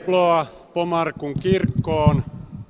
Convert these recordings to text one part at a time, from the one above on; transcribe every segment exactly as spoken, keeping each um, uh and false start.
Tervetuloa Pomarkun kirkkoon.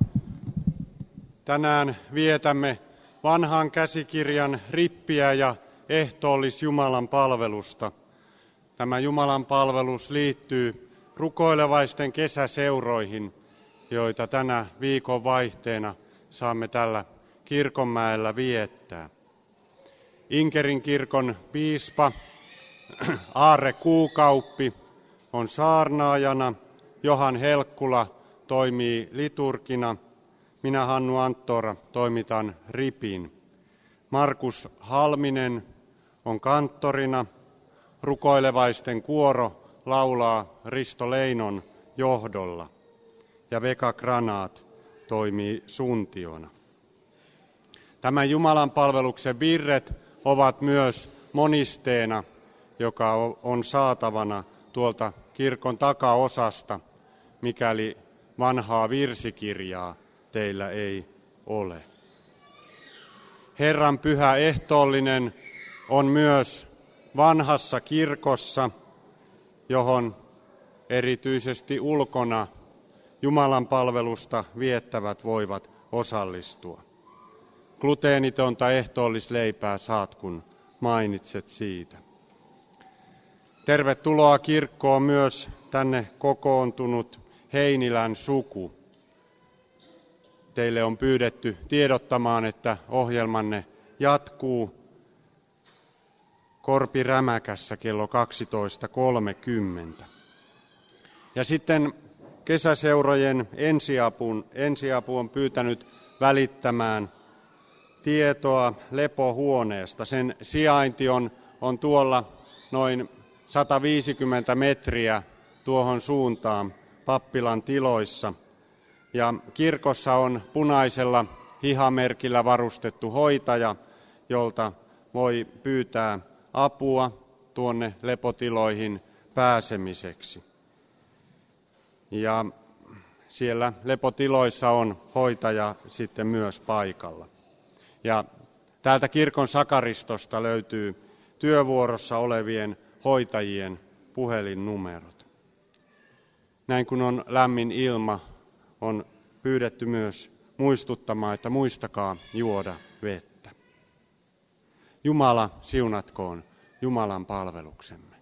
Tänään vietämme vanhan käsikirjan rippiä ja ehtoollis Jumalan palvelusta. Tämä Jumalan palvelus liittyy rukoilevaisten kesäseuroihin, joita tänä viikon vaihteena saamme tällä Kirkonmäellä viettää. Inkerin kirkon piispa Aarre Kuukauppi on saarnaajana, Johan Helkkula toimii liturgina, minä Hannu Anttora toimitan ripin. Markus Halminen on kanttorina, rukoilevaisten kuoro laulaa Risto Leinon johdolla ja Veka Granaat toimii suuntiona. Tämän Jumalan palveluksen virret ovat myös monisteena, joka on saatavana tuolta kirkon takaosasta, mikäli vanhaa virsikirjaa teillä ei ole. Herran pyhä ehtoollinen on myös vanhassa kirkossa, johon erityisesti ulkona Jumalan palvelusta viettävät voivat osallistua. Gluteenitonta ehtoollisleipää saat, kun mainitset siitä. Tervetuloa kirkkoon myös tänne kokoontunut Heinilän suku. Teille on pyydetty tiedottamaan, että ohjelmanne jatkuu Korpirämäkässä kello kaksitoista kolmekymmentä. Ja sitten kesäseurojen ensiapu, ensiapu on pyytänyt välittämään tietoa lepohuoneesta. Sen sijainti on, on tuolla noin sata viisikymmentä metriä tuohon suuntaan pappilan tiloissa. Ja kirkossa on punaisella hihamerkillä varustettu hoitaja, jolta voi pyytää apua tuonne lepotiloihin pääsemiseksi. Ja siellä lepotiloissa on hoitaja sitten myös paikalla. Ja täältä kirkon sakaristosta löytyy työvuorossa olevien hoitajien puhelinnumerot. Näin kun on lämmin ilma, on pyydetty myös muistuttamaan, että muistakaa juoda vettä. Jumala siunatkoon Jumalan palveluksemme.